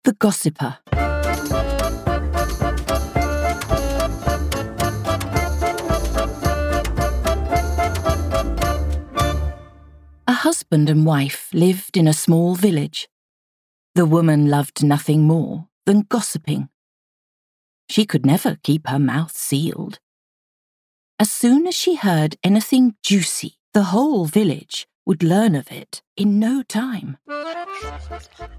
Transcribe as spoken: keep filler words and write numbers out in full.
The Gossiper. A husband and wife lived in a small village. The woman loved nothing more than gossiping. She could never keep her mouth sealed. As soon as she heard anything juicy, the whole village would learn of it in no time.